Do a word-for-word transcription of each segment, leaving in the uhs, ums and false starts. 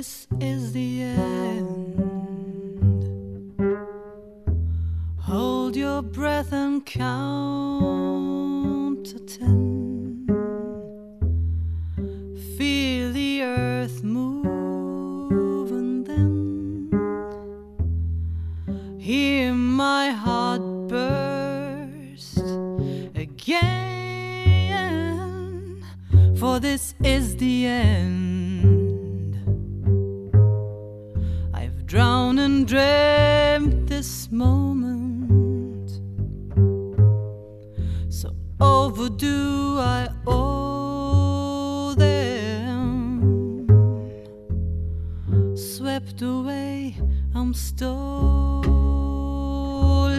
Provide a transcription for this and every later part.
this is the end. Hold your breath and count to ten. Feel the earth move and then hear my heart burst again. For this is the end. I've drowned and dreamt this moment, so overdue I owe them. Swept away, I'm stolen.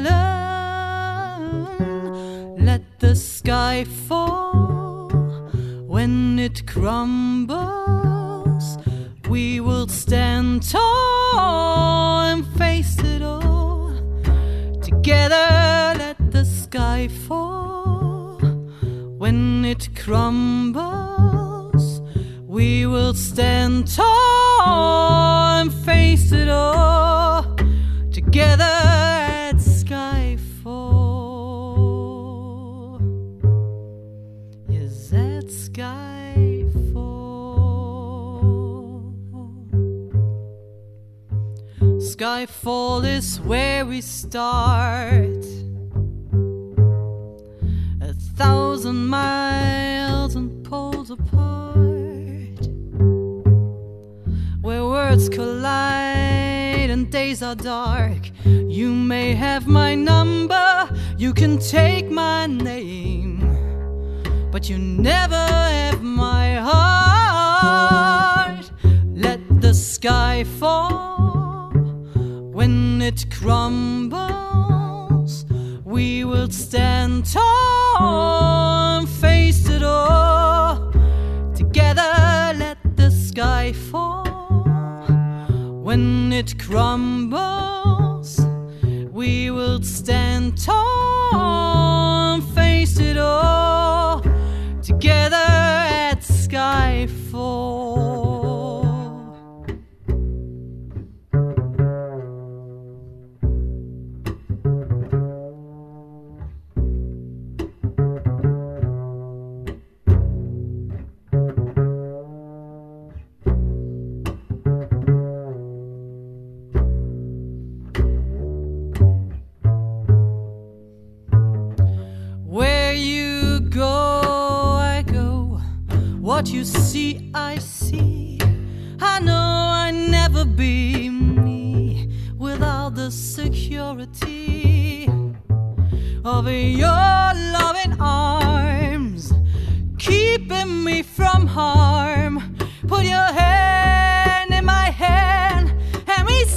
Let the sky fall. When it crumbles, we will stand tall and face it all. Together, let the sky fall. When it crumbles, we will stand tall and face it all. Together at skyfall. Yes, at skyfall. Skyfall is where we start. A thousand miles and poles apart, where words collide and days are dark. You may have my number, you can take my name, but you never have my heart. Let the sky fall. When it crumbles, we will stand tall and face it all. Together, let the sky fall. When it crumbles, we will stand tall and face it all. Together at skyfall. What you see, I see. I know I never be me without the security of your loving arms, keeping me from harm. Put your hand in my hand and we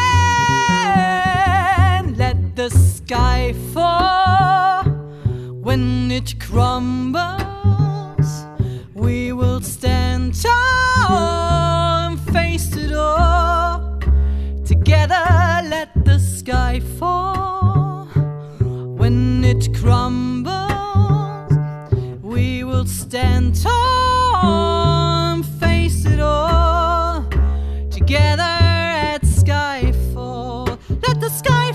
stand. Let the sky fall. When it crumbles, we will stand tall and face it all. Together, let the sky fall. When it crumbles, we will stand tall and face it all. Together at skyfall, let the sky